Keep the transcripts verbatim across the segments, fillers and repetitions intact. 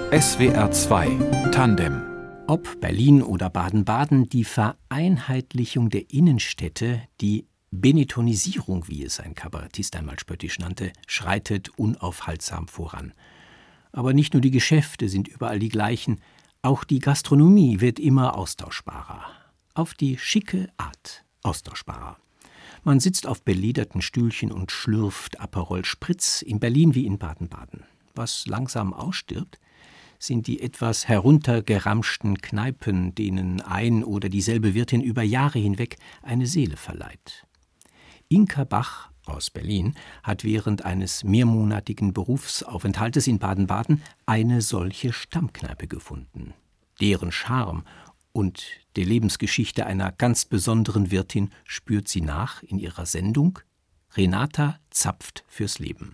S W R zwei Tandem. Ob Berlin oder Baden-Baden, die Vereinheitlichung der Innenstädte, die Benetonisierung, wie es ein Kabarettist einmal spöttisch nannte, schreitet unaufhaltsam voran. Aber nicht nur die Geschäfte sind überall die gleichen, auch die Gastronomie wird immer austauschbarer. Auf die schicke Art austauschbarer. Man sitzt auf belederten Stühlchen und schlürft Aperol Spritz, in Berlin wie in Baden-Baden. Was langsam ausstirbt, sind die etwas heruntergeramschten Kneipen, denen ein oder dieselbe Wirtin über Jahre hinweg eine Seele verleiht. Inka Bach aus Berlin hat während eines mehrmonatigen Berufsaufenthaltes in Baden-Baden eine solche Stammkneipe gefunden. Deren Charme und der Lebensgeschichte einer ganz besonderen Wirtin spürt sie nach in ihrer Sendung Renata zapft fürs Leben.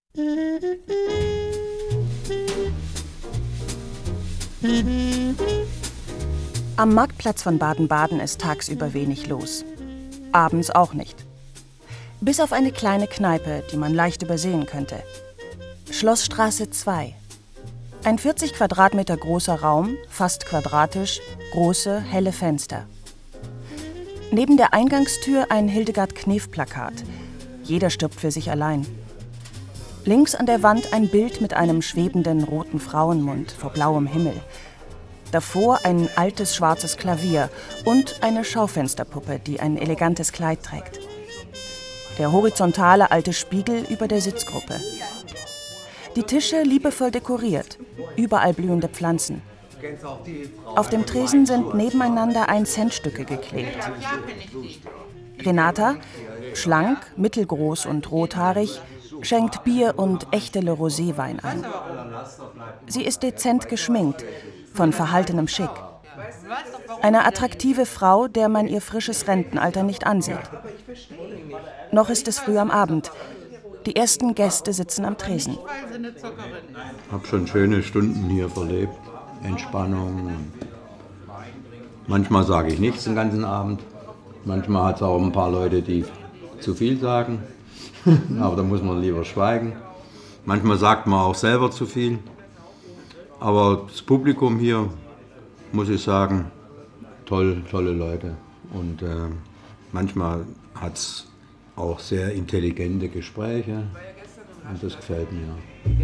Am Marktplatz von Baden-Baden ist tagsüber wenig los. Abends auch nicht. Bis auf eine kleine Kneipe, die man leicht übersehen könnte. Schlossstraße zwei. Ein vierzig Quadratmeter großer Raum, fast quadratisch, große, helle Fenster. Neben der Eingangstür ein Hildegard-Knef-Plakat. Jeder stirbt für sich allein. Links an der Wand ein Bild mit einem schwebenden roten Frauenmund vor blauem Himmel. Davor ein altes schwarzes Klavier und eine Schaufensterpuppe, die ein elegantes Kleid trägt. Der horizontale alte Spiegel über der Sitzgruppe. Die Tische liebevoll dekoriert, überall blühende Pflanzen. Auf dem Tresen sind nebeneinander ein-Cent-Stücke geklebt. Renata, schlank, mittelgroß und rothaarig, schenkt Bier und echtele Roséwein ein. Sie ist dezent geschminkt, von verhaltenem Schick. Eine attraktive Frau, der man ihr frisches Rentenalter nicht ansieht. Noch ist es früh am Abend. Die ersten Gäste sitzen am Tresen. Ich habe schon schöne Stunden hier verlebt. Entspannung. Manchmal sage ich nichts den ganzen Abend. Manchmal hat es auch ein paar Leute, die zu viel sagen. Aber da muss man lieber schweigen. Manchmal sagt man auch selber zu viel. Aber das Publikum hier, muss ich sagen, toll, tolle Leute. Und äh, manchmal hat es auch sehr intelligente Gespräche. Und das gefällt mir.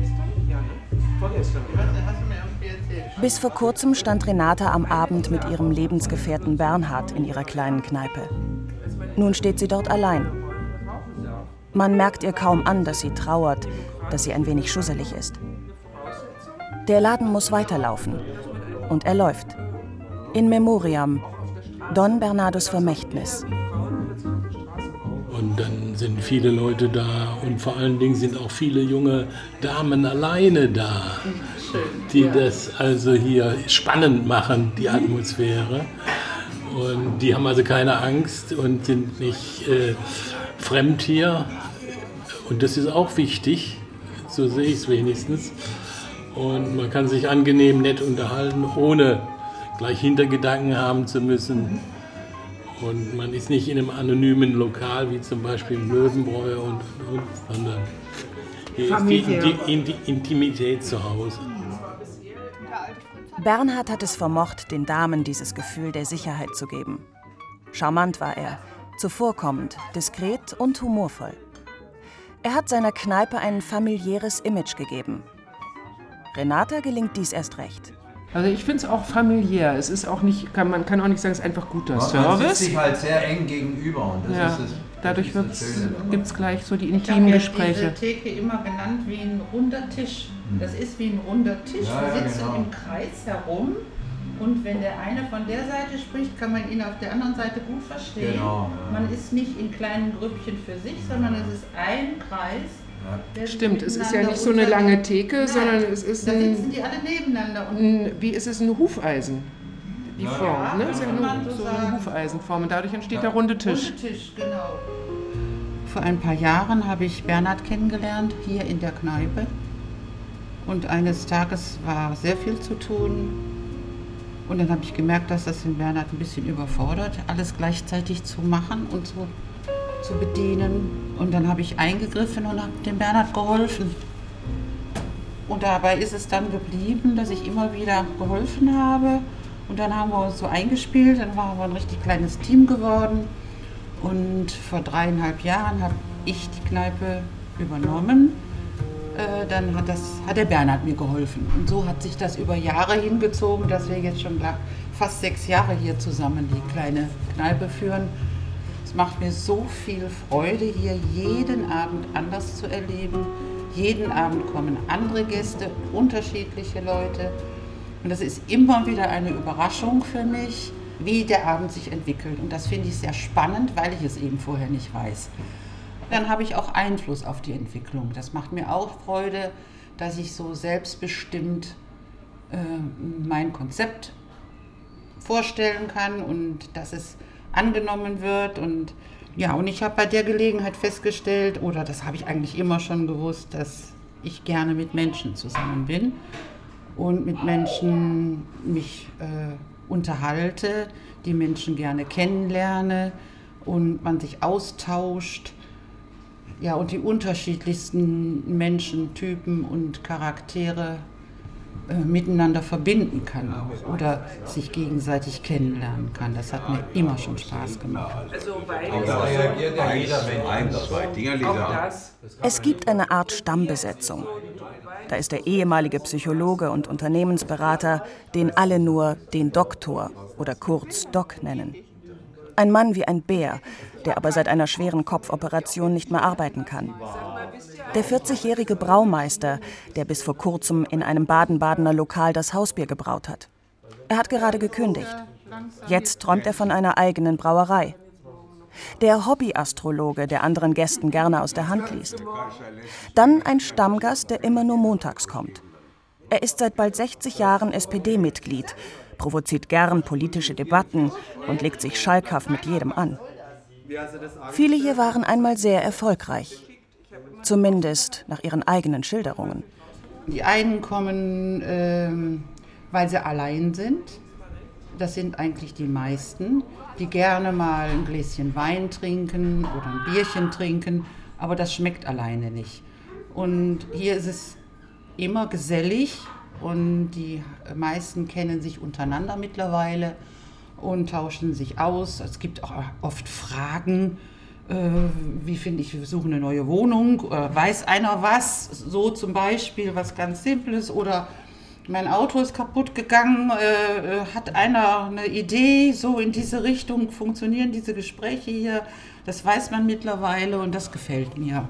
Bis vor kurzem stand Renata am Abend mit ihrem Lebensgefährten Bernhard in ihrer kleinen Kneipe. Nun steht sie dort allein. Man merkt ihr kaum an, dass sie trauert, dass sie ein wenig schusselig ist. Der Laden muss weiterlaufen. Und er läuft. In Memoriam. Don Bernardos Vermächtnis. Und dann sind viele Leute da und vor allen Dingen sind auch viele junge Damen alleine da, die das also hier spannend machen, die Atmosphäre. Und die haben also keine Angst und sind nicht äh, fremd hier. Und das ist auch wichtig, so sehe ich es wenigstens. Und man kann sich angenehm nett unterhalten, ohne gleich Hintergedanken haben zu müssen. Und man ist nicht in einem anonymen Lokal, wie zum Beispiel im Löwenbräu, und, und, und, sondern hier ist die, die, die Intimität zu Hause. Bernhard hat es vermocht, den Damen dieses Gefühl der Sicherheit zu geben. Charmant war er, zuvorkommend, diskret und humorvoll. Er hat seiner Kneipe ein familiäres Image gegeben. Renata gelingt dies erst recht. Also ich finde es auch familiär. Es ist auch nicht, kann, man kann auch nicht sagen, es ist einfach guter man Service. Man sitzt sich halt sehr eng gegenüber und das ja. ist das. Dadurch gibt es gleich so die ich intimen ja Gespräche. Ich habe diese Theke immer genannt wie ein runder Tisch. Das ist wie ein runder Tisch. Ja, Wir ja, sitzen genau. im Kreis herum und wenn der eine von der Seite spricht, kann man ihn auf der anderen Seite gut verstehen. Genau, ja. Man ist nicht in kleinen Grüppchen für sich, sondern es ist ein Kreis. Ja. Stimmt, es ist ja nicht so eine lange Theke, Nein, sondern es ist da ein, sitzen die alle nebeneinander. Und ein, wie ist es, ein Hufeisen, die Form, ja, ne? Es ist ja kann man eine, so so eine sagen. Hufeisenform und dadurch entsteht der runde Tisch. runde Tisch, genau. Vor ein paar Jahren habe ich Bernhard kennengelernt, hier in der Kneipe. Und eines Tages war sehr viel zu tun. Und dann habe ich gemerkt, dass das den Bernhard ein bisschen überfordert, alles gleichzeitig zu machen und so zu bedienen. Und dann habe ich eingegriffen und habe dem Bernhard geholfen. Und dabei ist es dann geblieben, dass ich immer wieder geholfen habe. Und dann haben wir uns so eingespielt, dann waren wir ein richtig kleines Team geworden. Und vor dreieinhalb Jahren habe ich die Kneipe übernommen. Äh, dann hat, das, hat der Bernhard mir geholfen. Und so hat sich das über Jahre hingezogen, dass wir jetzt schon fast sechs Jahre hier zusammen die kleine Kneipe führen. Es macht mir so viel Freude, hier jeden Abend anders zu erleben. Jeden Abend kommen andere Gäste, unterschiedliche Leute. Und das ist immer wieder eine Überraschung für mich, wie der Abend sich entwickelt. Und das finde ich sehr spannend, weil ich es eben vorher nicht weiß. Dann habe ich auch Einfluss auf die Entwicklung. Das macht mir auch Freude, dass ich so selbstbestimmt äh, mein Konzept vorstellen kann und dass es angenommen wird. Und ja, und ich habe bei der Gelegenheit festgestellt, oder das habe ich eigentlich immer schon gewusst, dass ich gerne mit Menschen zusammen bin und mit Menschen mich äh, unterhalte, die Menschen gerne kennenlerne und man sich austauscht. Ja, und die unterschiedlichsten Menschentypen und Charaktere äh, miteinander verbinden kann auch, oder sich gegenseitig kennenlernen kann. Das hat mir immer schon Spaß gemacht. Es gibt eine Art Stammbesetzung. Da ist der ehemalige Psychologe und Unternehmensberater, den alle nur den Doktor oder kurz Doc nennen. Ein Mann wie ein Bär, der aber seit einer schweren Kopfoperation nicht mehr arbeiten kann. Der vierzigjährige Braumeister, der bis vor kurzem in einem Baden-Badener Lokal das Hausbier gebraut hat. Er hat gerade gekündigt. Jetzt träumt er von einer eigenen Brauerei. Der Hobbyastrologe, der anderen Gästen gerne aus der Hand liest. Dann ein Stammgast, der immer nur montags kommt. Er ist seit bald sechzig Jahren S P D-Mitglied, provoziert gern politische Debatten und legt sich schalkhaft mit jedem an. Viele hier waren einmal sehr erfolgreich. Zumindest nach ihren eigenen Schilderungen. Die einen kommen, ähm, weil sie allein sind. Das sind eigentlich die meisten, die gerne mal ein Gläschen Wein trinken oder ein Bierchen trinken, aber das schmeckt alleine nicht. Und hier ist es immer gesellig und die meisten kennen sich untereinander mittlerweile und tauschen sich aus. Es gibt auch oft Fragen, äh, wie finde ich, wir suchen eine neue Wohnung, oder weiß einer was, so zum Beispiel, was ganz Simples, oder mein Auto ist kaputt gegangen, äh, hat einer eine Idee, so in diese Richtung funktionieren diese Gespräche hier. Das weiß man mittlerweile und das gefällt mir.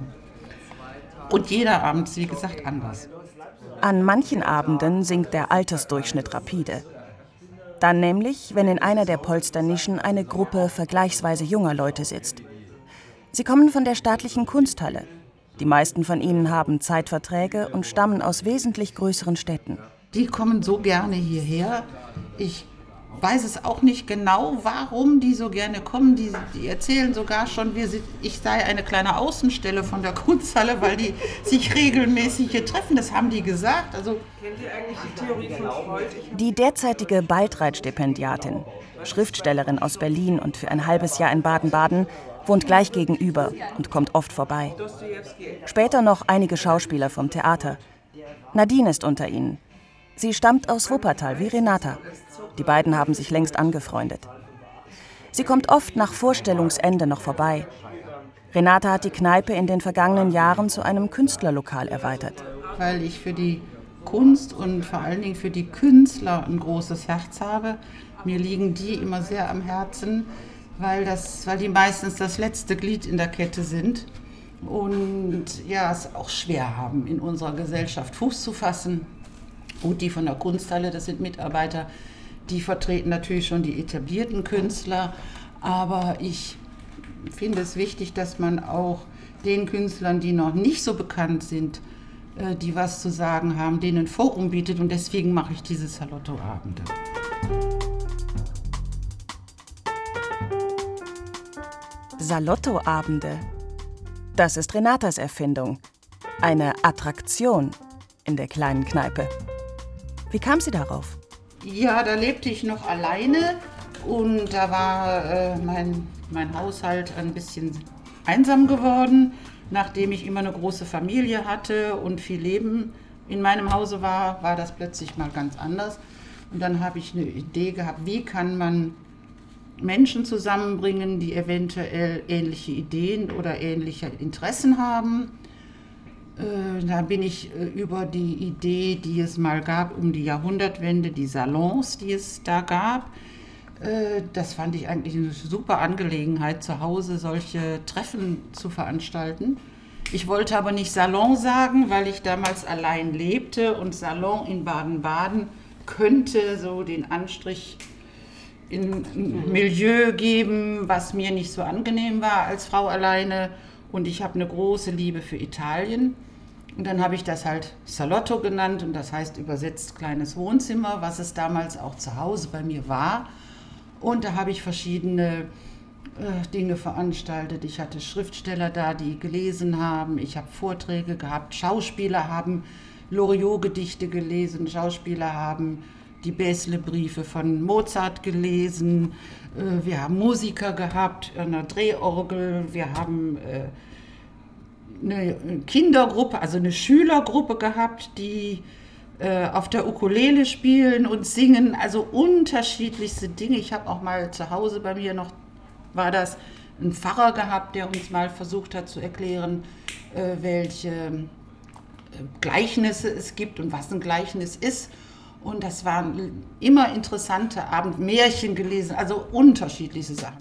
Und jeder Abend ist, wie gesagt, anders. An manchen Abenden sinkt der Altersdurchschnitt rapide. Dann nämlich, wenn in einer der Polsternischen eine Gruppe vergleichsweise junger Leute sitzt. Sie kommen von der staatlichen Kunsthalle. Die meisten von ihnen haben Zeitverträge und stammen aus wesentlich größeren Städten. Die kommen so gerne hierher. Ich weiß es auch nicht genau, warum die so gerne kommen. Die, die erzählen sogar schon, wir sind, ich sei eine kleine Außenstelle von der Kunsthalle, weil die sich regelmäßig hier treffen. Das haben die gesagt. Also, kennt ihr eigentlich die Theorie von Freud? Die derzeitige Baltreit-Stipendiatin, Schriftstellerin aus Berlin und für ein halbes Jahr in Baden-Baden, wohnt gleich gegenüber und kommt oft vorbei. Später noch einige Schauspieler vom Theater. Nadine ist unter ihnen. Sie stammt aus Wuppertal, wie Renata. Die beiden haben sich längst angefreundet. Sie kommt oft nach Vorstellungsende noch vorbei. Renata hat die Kneipe in den vergangenen Jahren zu einem Künstlerlokal erweitert. Weil ich für die Kunst und vor allen Dingen für die Künstler ein großes Herz habe. Mir liegen die immer sehr am Herzen, weil, das, weil die meistens das letzte Glied in der Kette sind und ja, es auch schwer haben, in unserer Gesellschaft Fuß zu fassen. Und die von der Kunsthalle, das sind Mitarbeiter, die vertreten natürlich schon die etablierten Künstler. Aber ich finde es wichtig, dass man auch den Künstlern, die noch nicht so bekannt sind, die was zu sagen haben, denen ein Forum bietet. Und deswegen mache ich diese Salotto-Abende. Salotto-Abende. Das ist Renatas Erfindung. Eine Attraktion in der kleinen Kneipe. Wie kam sie darauf? Ja, da lebte ich noch alleine und da war äh, mein, mein Haushalt ein bisschen einsam geworden, nachdem ich immer eine große Familie hatte und viel Leben in meinem Hause war, war das plötzlich mal ganz anders. Und dann habe ich eine Idee gehabt, wie kann man Menschen zusammenbringen, die eventuell ähnliche Ideen oder ähnliche Interessen haben. Äh, da bin ich äh, über die Idee, die es mal gab um die Jahrhundertwende, die Salons, die es da gab. Äh, das fand ich eigentlich eine super Angelegenheit, zu Hause solche Treffen zu veranstalten. Ich wollte aber nicht Salon sagen, weil ich damals allein lebte und Salon in Baden-Baden könnte so den Anstrich in ein Milieu geben, was mir nicht so angenehm war als Frau alleine. Und ich habe eine große Liebe für Italien. Und dann habe ich das halt Salotto genannt und das heißt übersetzt kleines Wohnzimmer, was es damals auch zu Hause bei mir war. Und da habe ich verschiedene äh, Dinge veranstaltet. Ich hatte Schriftsteller da, die gelesen haben. Ich habe Vorträge gehabt. Schauspieler haben Loriot-Gedichte gelesen. Schauspieler haben die Bäsle-Briefe von Mozart gelesen. Äh, wir haben Musiker gehabt, eine Drehorgel. Wir haben äh, eine Kindergruppe, also eine Schülergruppe gehabt, die äh, auf der Ukulele spielen und singen, also unterschiedlichste Dinge. Ich habe auch mal zu Hause bei mir noch, war das, einen Pfarrer gehabt, der uns mal versucht hat zu erklären, äh, welche äh, Gleichnisse es gibt und was ein Gleichnis ist. Und das waren immer interessante Abend, Märchen gelesen, also unterschiedliche Sachen.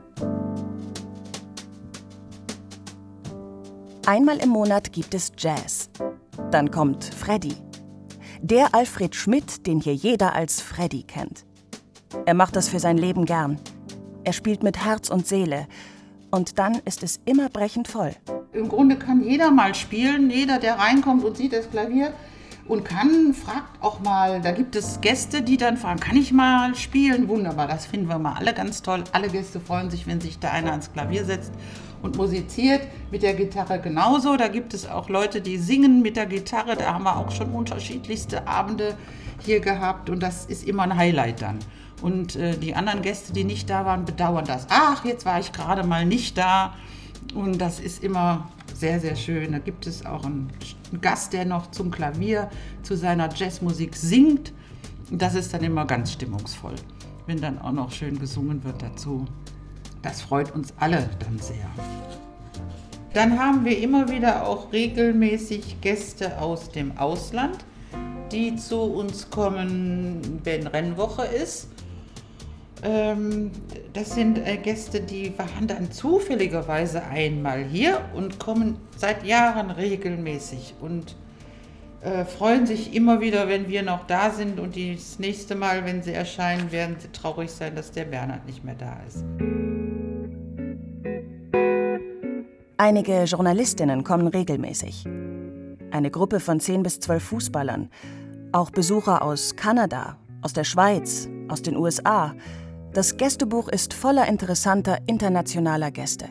Einmal im Monat gibt es Jazz. Dann kommt Freddy. Der Alfred Schmidt, den hier jeder als Freddy kennt. Er macht das für sein Leben gern. Er spielt mit Herz und Seele. Und dann ist es immer brechend voll. Im Grunde kann jeder mal spielen, jeder, der reinkommt und sieht das Klavier und kann, fragt auch mal, da gibt es Gäste, die dann fragen, kann ich mal spielen? Wunderbar, das finden wir mal alle ganz toll. Alle Gäste freuen sich, wenn sich da einer ans Klavier setzt und musiziert, mit der Gitarre genauso. Da gibt es auch Leute, die singen mit der Gitarre. Da haben wir auch schon unterschiedlichste Abende hier gehabt und das ist immer ein Highlight dann. Und äh, die anderen Gäste, die nicht da waren, bedauern das. Ach, jetzt war ich gerade mal nicht da. Und das ist immer sehr, sehr schön. Da gibt es auch einen, einen Gast, der noch zum Klavier, zu seiner Jazzmusik singt. Und das ist dann immer ganz stimmungsvoll, wenn dann auch noch schön gesungen wird dazu. Das freut uns alle dann sehr. Dann haben wir immer wieder auch regelmäßig Gäste aus dem Ausland, die zu uns kommen, wenn Rennwoche ist. Das sind Gäste, die waren dann zufälligerweise einmal hier und kommen seit Jahren regelmäßig und äh, freuen sich immer wieder, wenn wir noch da sind. Und das nächste Mal, wenn sie erscheinen, werden sie traurig sein, dass der Bernhard nicht mehr da ist. Einige Journalistinnen kommen regelmäßig. Eine Gruppe von zehn bis zwölf Fußballern. Auch Besucher aus Kanada, aus der Schweiz, aus den U S A. Das Gästebuch ist voller interessanter internationaler Gäste.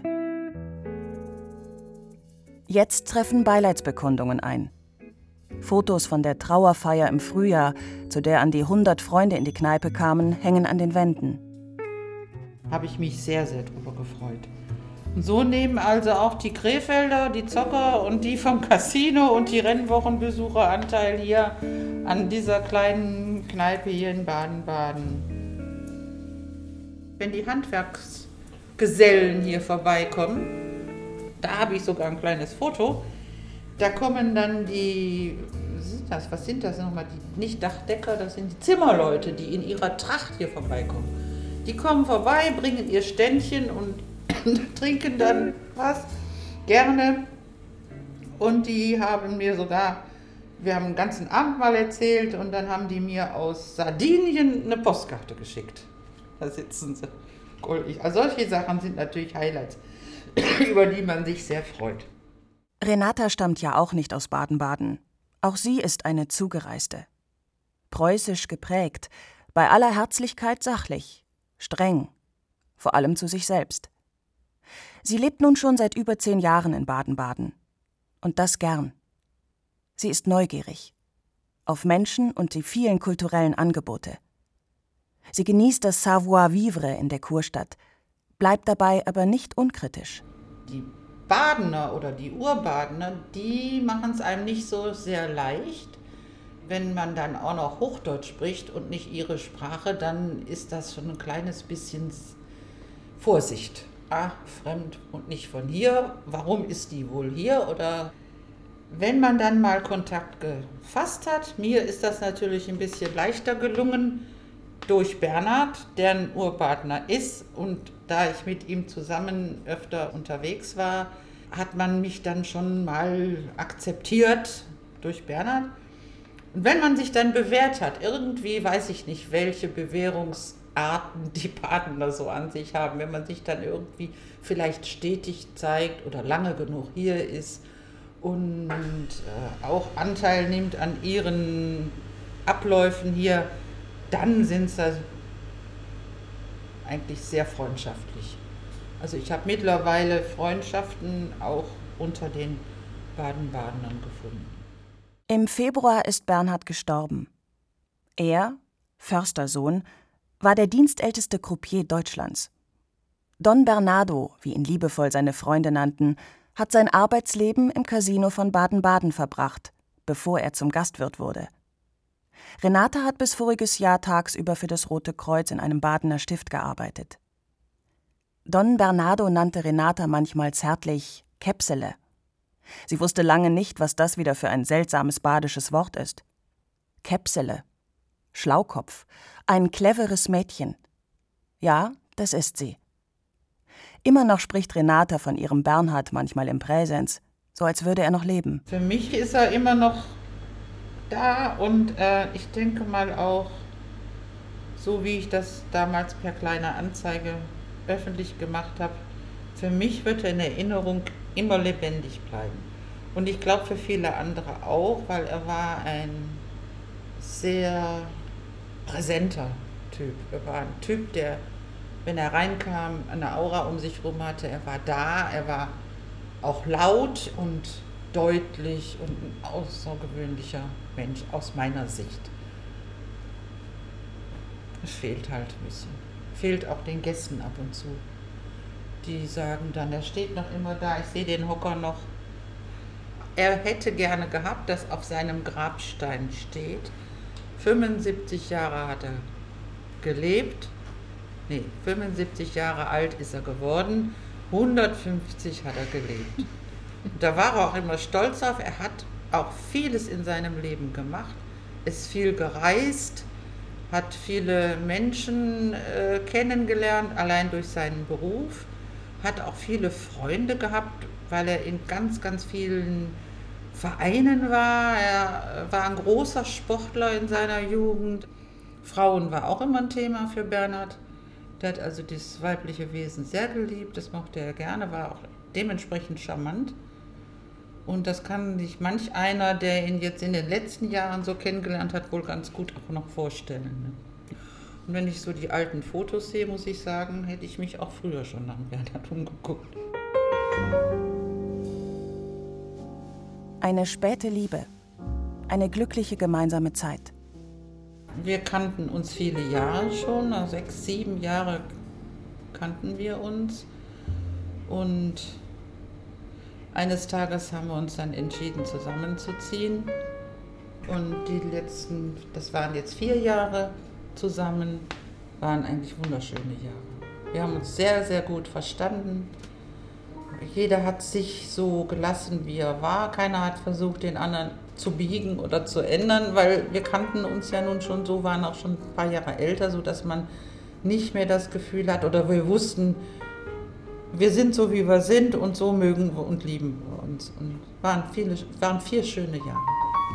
Jetzt treffen Beileidsbekundungen ein. Fotos von der Trauerfeier im Frühjahr, zu der an die hundert Freunde in die Kneipe kamen, hängen an den Wänden. Habe ich mich sehr, sehr drüber gefreut. Und so nehmen also auch die Krefelder, die Zocker und die vom Casino und die Rennwochenbesucher Anteil hier an dieser kleinen Kneipe hier in Baden-Baden. Wenn die Handwerksgesellen hier vorbeikommen, da habe ich sogar ein kleines Foto, da kommen dann die, was sind das, was sind das nochmal, die, nicht Dachdecker, das sind die Zimmerleute, die in ihrer Tracht hier vorbeikommen. Die kommen vorbei, bringen ihr Ständchen und trinken dann was, gerne. Und die haben mir sogar, wir haben den ganzen Abend mal erzählt und dann haben die mir aus Sardinien eine Postkarte geschickt. Da sitzen sie. Also solche Sachen sind natürlich Highlights, über die man sich sehr freut. Renata stammt ja auch nicht aus Baden-Baden. Auch sie ist eine Zugereiste. Preußisch geprägt, bei aller Herzlichkeit sachlich, streng, vor allem zu sich selbst. Sie lebt nun schon seit über zehn Jahren in Baden-Baden. Und das gern. Sie ist neugierig. Auf Menschen und die vielen kulturellen Angebote. Sie genießt das Savoir-vivre in der Kurstadt, bleibt dabei aber nicht unkritisch. Die Badener oder die Urbadener, die machen es einem nicht so sehr leicht. Wenn man dann auch noch Hochdeutsch spricht und nicht ihre Sprache, dann ist das schon ein kleines bisschen Vorsicht. Ah, fremd und nicht von hier. Warum ist die wohl hier? Oder wenn man dann mal Kontakt gefasst hat, mir ist das natürlich ein bisschen leichter gelungen durch Bernhard, der ein Urpartner ist. Und da ich mit ihm zusammen öfter unterwegs war, hat man mich dann schon mal akzeptiert durch Bernhard. Und wenn man sich dann bewährt hat, irgendwie weiß ich nicht, welche Bewährungsarten die Partner so an sich haben, wenn man sich dann irgendwie vielleicht stetig zeigt oder lange genug hier ist und äh, auch Anteil nimmt an ihren Abläufen hier, dann sind sie eigentlich sehr freundschaftlich. Also ich habe mittlerweile Freundschaften auch unter den Baden-Badenern gefunden. Im Februar ist Bernhard gestorben. Er, Förstersohn, war der dienstälteste Croupier Deutschlands. Don Bernardo, wie ihn liebevoll seine Freunde nannten, hat sein Arbeitsleben im Casino von Baden-Baden verbracht, bevor er zum Gastwirt wurde. Renata hat bis voriges Jahr tagsüber für das Rote Kreuz in einem Badener Stift gearbeitet. Don Bernardo nannte Renata manchmal zärtlich Käpsele. Sie wusste lange nicht, was das wieder für ein seltsames badisches Wort ist. Käpsele, Schlaukopf, ein cleveres Mädchen. Ja, das ist sie. Immer noch spricht Renata von ihrem Bernhard manchmal im Präsens, so als würde er noch leben. Für mich ist er immer noch da und äh, ich denke mal auch, so wie ich das damals per kleiner Anzeige öffentlich gemacht habe, für mich wird er in Erinnerung immer lebendig bleiben. Und ich glaube für viele andere auch, weil er war ein sehr präsenter Typ. Er war ein Typ, der, wenn er reinkam, eine Aura um sich herum hatte. Er war da, er war auch laut und deutlich und ein außergewöhnlicher Mensch aus meiner Sicht. Es fehlt halt ein bisschen. Fehlt auch den Gästen ab und zu. Die sagen dann, er steht noch immer da, ich sehe den Hocker noch. Er hätte gerne gehabt, dass auf seinem Grabstein steht, fünfundsiebzig Jahre hat er gelebt, nee, fünfundsiebzig Jahre alt ist er geworden, hundertfünfzig hat er gelebt. Da war er auch immer stolz auf, er hat auch vieles in seinem Leben gemacht, ist viel gereist, hat viele Menschen äh, kennengelernt, allein durch seinen Beruf, hat auch viele Freunde gehabt, weil er in ganz, ganz vielen Vereinen war. Er war ein großer Sportler in seiner Jugend. Frauen war auch immer ein Thema für Bernhard. Der hat also das weibliche Wesen sehr geliebt, das mochte er gerne, war auch dementsprechend charmant. Und das kann sich manch einer, der ihn jetzt in den letzten Jahren so kennengelernt hat, wohl ganz gut auch noch vorstellen. Und wenn ich so die alten Fotos sehe, muss ich sagen, hätte ich mich auch früher schon nach Bernhard umgeguckt. Eine späte Liebe, eine glückliche gemeinsame Zeit. Wir kannten uns viele Jahre schon, sechs, sieben Jahre kannten wir uns. Und eines Tages haben wir uns dann entschieden, zusammenzuziehen. Und die letzten, das waren jetzt vier Jahre zusammen, waren eigentlich wunderschöne Jahre. Wir haben uns sehr, sehr gut verstanden. Jeder hat sich so gelassen, wie er war. Keiner hat versucht, den anderen zu biegen oder zu ändern, weil wir kannten uns ja nun schon so, waren auch schon ein paar Jahre älter, sodass man nicht mehr das Gefühl hat oder wir wussten, wir sind so, wie wir sind und so mögen wir und lieben wir uns. Und waren, viele, waren vier schöne Jahre.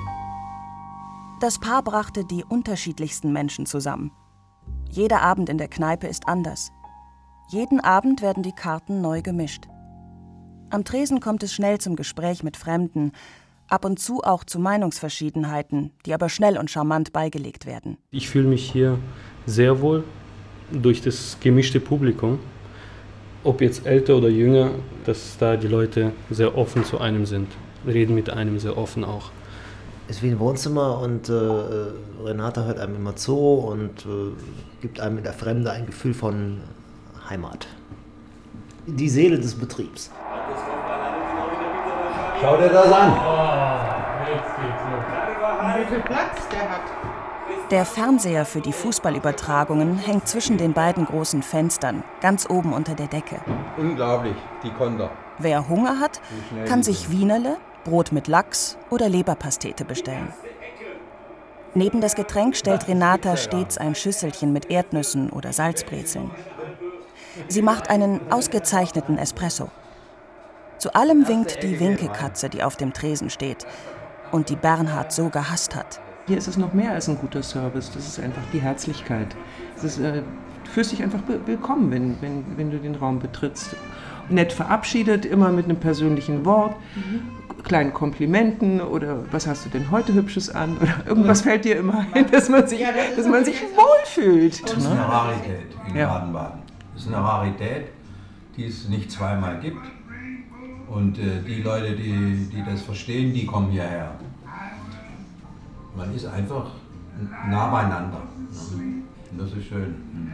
Das Paar brachte die unterschiedlichsten Menschen zusammen. Jeder Abend in der Kneipe ist anders. Jeden Abend werden die Karten neu gemischt. Am Tresen kommt es schnell zum Gespräch mit Fremden, ab und zu auch zu Meinungsverschiedenheiten, die aber schnell und charmant beigelegt werden. Ich fühle mich hier sehr wohl durch das gemischte Publikum. Ob jetzt älter oder jünger, dass da die Leute sehr offen zu einem sind, reden mit einem sehr offen auch. Es ist wie ein Wohnzimmer und äh, Renata hört einem immer zu und äh, gibt einem in der Fremde ein Gefühl von Heimat. Die Seele des Betriebs. Schau dir das an. Oh, jetzt geht's los. wie viel Platz der hat. Der Fernseher für die Fußballübertragungen hängt zwischen den beiden großen Fenstern, ganz oben unter der Decke. Unglaublich, die Konter. Wer Hunger hat, kann sich Wienerle, Brot mit Lachs oder Leberpastete bestellen. Neben das Getränk stellt Renata stets ein Schüsselchen mit Erdnüssen oder Salzbrezeln. Sie macht einen ausgezeichneten Espresso. Zu allem winkt die Winkekatze, die auf dem Tresen steht und die Bernhard so gehasst hat. Hier ist es noch mehr als ein guter Service, das ist einfach die Herzlichkeit. Es ist, äh, du fühlst dich einfach willkommen, wenn, wenn, wenn du den Raum betrittst. Nett verabschiedet, immer mit einem persönlichen Wort, mhm. kleinen Komplimenten oder was hast du denn heute Hübsches an oder irgendwas fällt dir immer ein, dass man sich, dass man sich wohlfühlt. Das ist eine Rarität in ja. Baden-Baden. Das ist eine Rarität, die es nicht zweimal gibt. Und äh, die Leute, die, die das verstehen, die kommen hierher. Man ist einfach nah beieinander. Und das ist schön.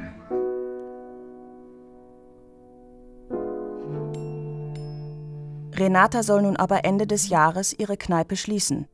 Renata soll nun aber Ende des Jahres ihre Kneipe schließen.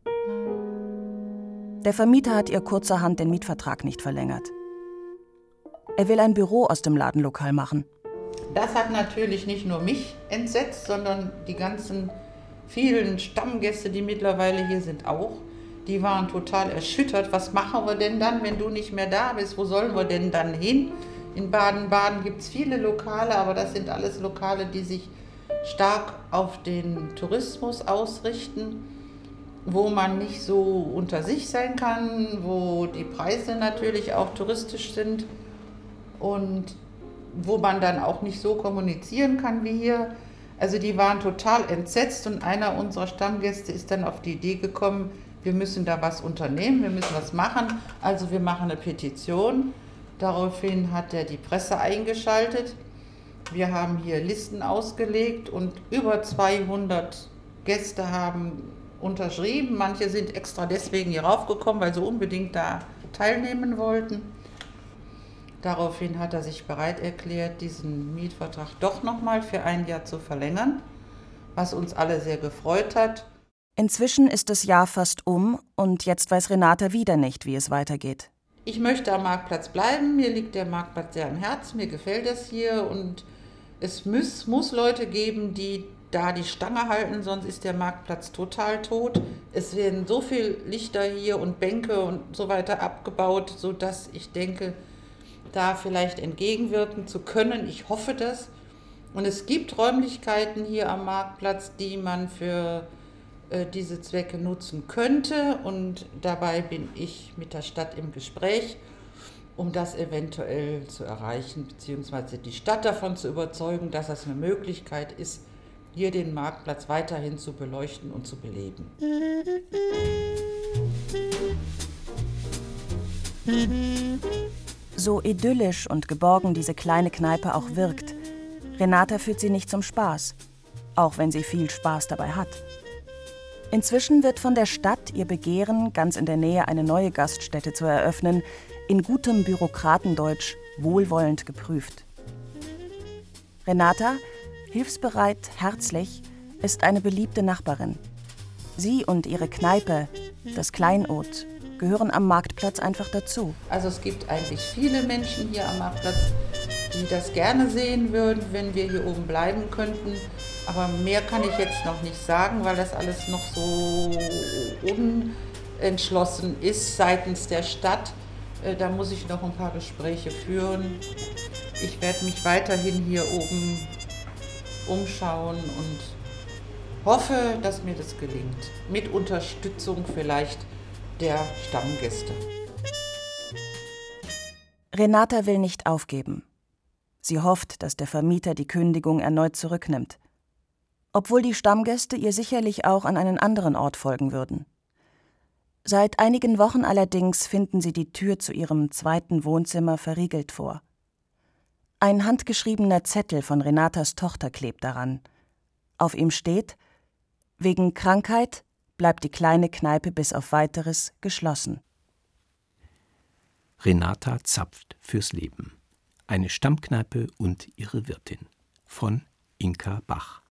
Der Vermieter hat ihr kurzerhand den Mietvertrag nicht verlängert. Er will ein Büro aus dem Ladenlokal machen. Das hat natürlich nicht nur mich entsetzt, sondern die ganzen vielen Stammgäste, die mittlerweile hier sind, auch. Die waren total erschüttert. Was machen wir denn dann, wenn du nicht mehr da bist? Wo sollen wir denn dann hin? In Baden-Baden gibt es viele Lokale, aber das sind alles Lokale, die sich stark auf den Tourismus ausrichten, wo man nicht so unter sich sein kann, wo die Preise natürlich auch touristisch sind und wo man dann auch nicht so kommunizieren kann wie hier. Also die waren total entsetzt und einer unserer Stammgäste ist dann auf die Idee gekommen, wir müssen da was unternehmen, wir müssen was machen. Also wir machen eine Petition. Daraufhin hat er die Presse eingeschaltet. Wir haben hier Listen ausgelegt und über zweihundert Gäste haben unterschrieben. Manche sind extra deswegen hier raufgekommen, weil sie unbedingt da teilnehmen wollten. Daraufhin hat er sich bereit erklärt, diesen Mietvertrag doch nochmal für ein Jahr zu verlängern, was uns alle sehr gefreut hat. Inzwischen ist das Jahr fast um und jetzt weiß Renata wieder nicht, wie es weitergeht. Ich möchte am Marktplatz bleiben, mir liegt der Marktplatz sehr am Herzen, mir gefällt das hier und es muss, muss Leute geben, die da die Stange halten, sonst ist der Marktplatz total tot. Es werden so viele Lichter hier und Bänke und so weiter abgebaut, sodass ich denke, da vielleicht entgegenwirken zu können. Ich hoffe das. Und es gibt Räumlichkeiten hier am Marktplatz, die man für äh, diese Zwecke nutzen könnte. Und dabei bin ich mit der Stadt im Gespräch, um das eventuell zu erreichen, beziehungsweise die Stadt davon zu überzeugen, dass das eine Möglichkeit ist, hier den Marktplatz weiterhin zu beleuchten und zu beleben. So idyllisch und geborgen diese kleine Kneipe auch wirkt, Renata führt sie nicht zum Spaß, auch wenn sie viel Spaß dabei hat. Inzwischen wird von der Stadt ihr Begehren, ganz in der Nähe eine neue Gaststätte zu eröffnen, in gutem Bürokratendeutsch wohlwollend geprüft. Renata, hilfsbereit, herzlich, ist eine beliebte Nachbarin. Sie und ihre Kneipe, das Kleinod, gehören am Marktplatz einfach dazu. Also es gibt eigentlich viele Menschen hier am Marktplatz, die das gerne sehen würden, wenn wir hier oben bleiben könnten. Aber mehr kann ich jetzt noch nicht sagen, weil das alles noch so unentschlossen ist seitens der Stadt. Da muss ich noch ein paar Gespräche führen. Ich werde mich weiterhin hier oben umschauen und hoffe, dass mir das gelingt. Mit Unterstützung vielleicht der Stammgäste. Renata will nicht aufgeben. Sie hofft, dass der Vermieter die Kündigung erneut zurücknimmt. Obwohl die Stammgäste ihr sicherlich auch an einen anderen Ort folgen würden. Seit einigen Wochen allerdings finden sie die Tür zu ihrem zweiten Wohnzimmer verriegelt vor. Ein handgeschriebener Zettel von Renatas Tochter klebt daran. Auf ihm steht: Wegen Krankheit bleibt die kleine Kneipe bis auf Weiteres geschlossen. Renata zapft fürs Leben. Eine Stammkneipe und ihre Wirtin. Von Inka Bach.